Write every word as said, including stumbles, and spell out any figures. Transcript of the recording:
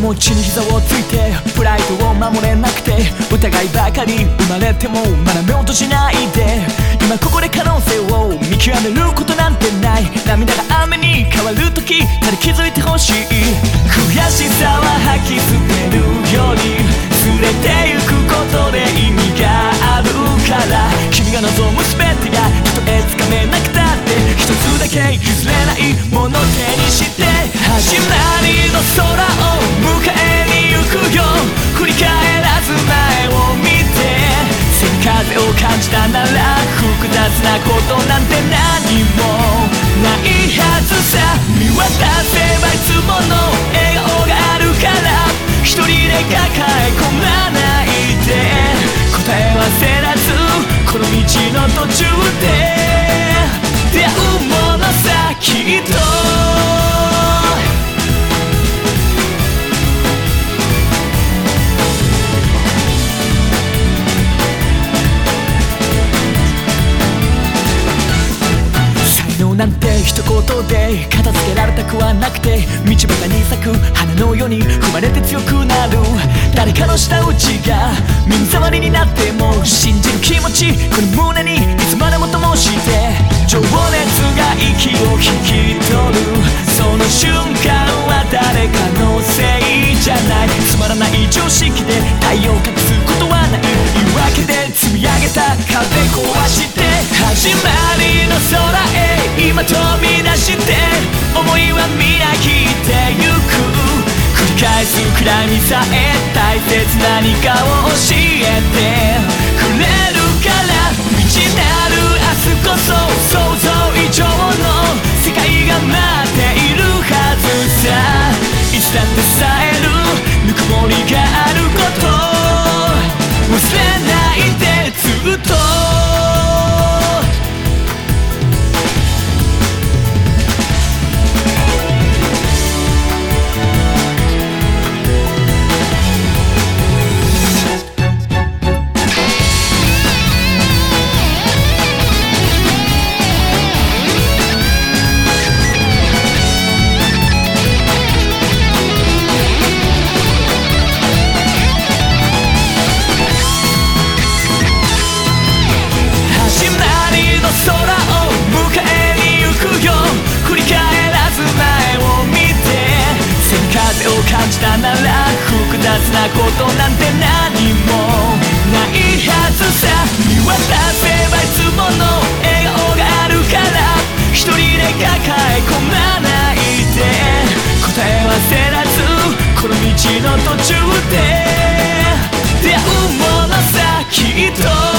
ちに膝をついてプライドを守れなくて疑いばかり生まれても学べようとしないで今ここで可能性を見極めることなんてない涙が雨に変わる時ただ気づいてほしい悔しさは吐き捨てるより擦れてゆくことで意味があるから君が望む全てがたとえつかめなくたって一つだけ譲れないもの手にして始まりの空を迎えに行くよ振り返らず前を見て背に風を感じたなら複雑なことなんて何もないはずさ見渡せばいつもの笑顔があるから一人で抱え込まないで答えは焦らずこの道の途中で出会うものさきっとなんて一言で片付けられたくはなくて道端に咲く花のように踏まれて強くなる誰かの舌打ちが耳障りになっても信じる気持ちこの胸にいつまでも灯して情熱が息を引き取るその瞬間は誰かのせいじゃないつまらない常識で太陽を隠すことはない言い訳で積み上げた壁壊して始まりの空へ今飛び出して思いはみなぎってゆく繰り返す暗闇さえ大切な何かを教えてくれるから未知なる明日こそ想像以上の世界が待っているはずさいつだってさえるぬくもりがあること忘れないでずっと空を迎えに行くよ振り返らず前を見て背に風を感じたなら複雑なことなんて何もないはずさ見渡せばいつもの笑顔があるから一人で抱え込まないで答えは焦らずこの道の途中で出会うものさきっと